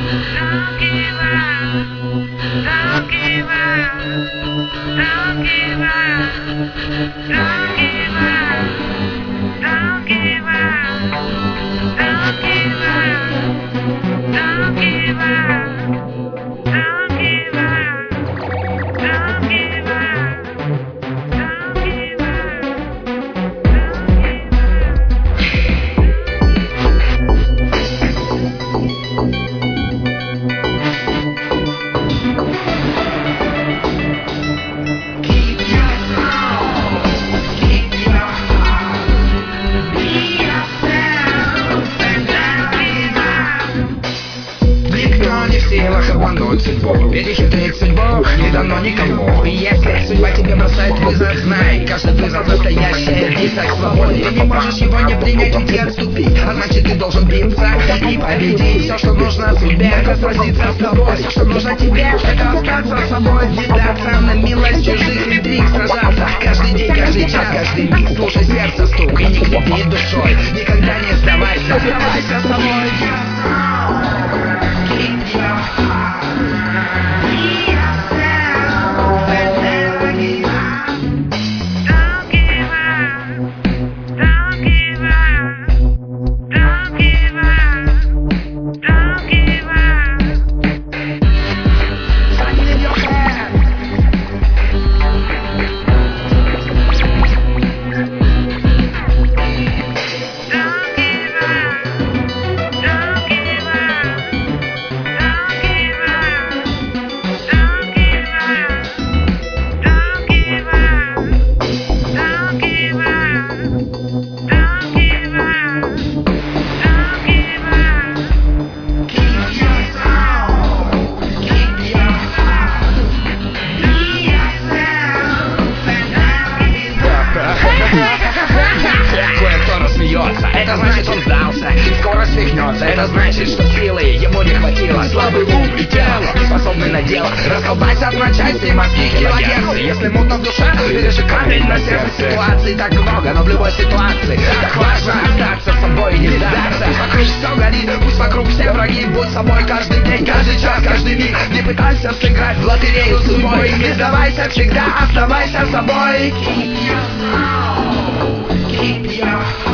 Don't give up. Don't give up. Don't give up. Don't give up. Don't give up. Don't give up. Don't give up. Don't give up. Don't give up. Don't give В силах обмануть судьбу, перехитрить судьбу не дано никому. И если судьба тебе бросает вызов, знай, каждый вызов настоящая битва к свободе. Ты не можешь его не принять, уйти, отступить, а значит ты должен биться и победить. Все, что нужно судьбе, это сразиться с тобой. Все, что нужно тебе, это остаться собой, не даться на милость чужих интриг, сражаться каждый день, каждый час, каждый миг. Слушай сердце стук и не крепи душой, никогда не сдавайся, оставайся собой. Это значит, он сдался, скоро свихнется. Это значит, что силы ему не хватило. Слабый ум и тело, не способный на дело. Расколбасят на части мозги килогерцы. Если мутно в душе, или же камень на сердце. Ситуаций так много, но в любой ситуации так важно остаться собой и не сдаться. Пусть вокруг все горит, пусть вокруг все враги. Будь собой каждый день, каждый час, каждый миг. Не пытайся сыграть в лотерею с судьбой. Не сдавайся, всегда оставайся собой. Keep your